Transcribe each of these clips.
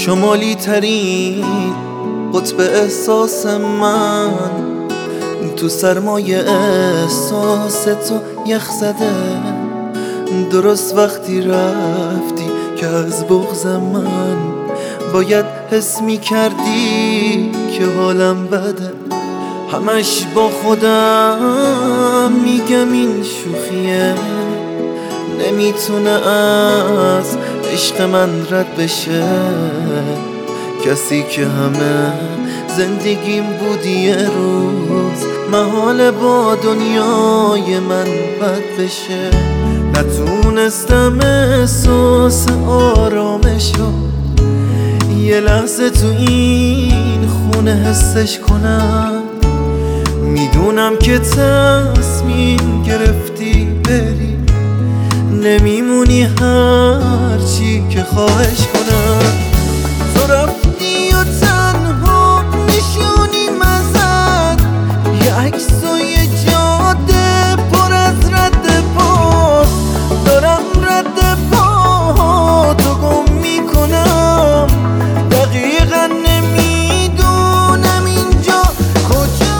شمالی ترین قطب احساس من، تو سرمایه احساس تو یخ زده. درست وقتی رفتی که از بغض من باید حس می کردی که حالم بده. همش با خودم میگم این شوخیه، نمیتونه از عشق من رد بشه. کسی که همه زندگیم بود یه روز محال با دنیای من بد بشه. نتونستم احساس آرامشو یه لحظه تو این خونه حسش کنم. میدونم که تصمیم گرفتی بری، نمیمونی هرچی که خواهش کنم. تو رفتی و تنها نشونی مزد، یه عکس و یه جاده پر از رد پا. دارم رد پا تو گم میکنم، دقیقا نمیدونم اینجا کجا.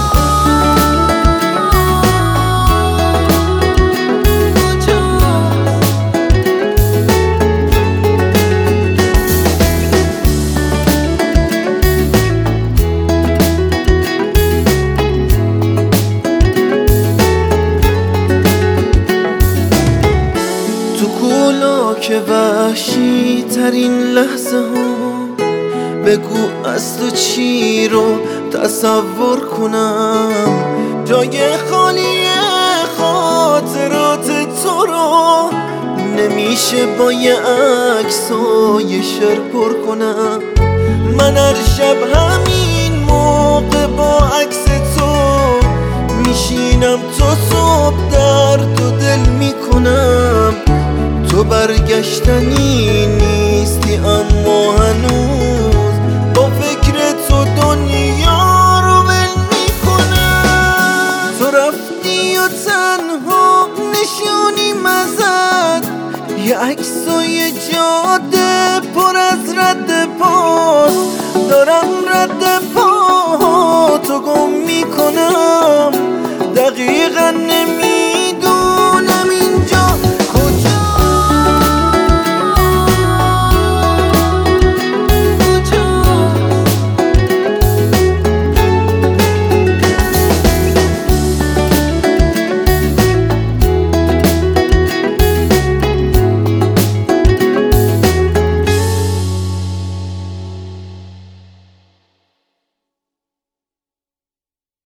که وحشی ترین لحظه ها، بگو از تو چی رو تصور کنم. جای خالی خاطرات تو رو نمیشه با یه عکس و یه شعر پر کنم. من هر شب همین موقع با عکس تو میشینم، تو صبح درد و دل میکنم. تو برگشتنی نیستی اما هنوز با فکر تو دنیا رو ول میکنم. تو رفتی و تنها نشونی مزد، یه عکس و یه جاده پر از رد پاست. دارم رد پا تو گم میکنم، دقیقا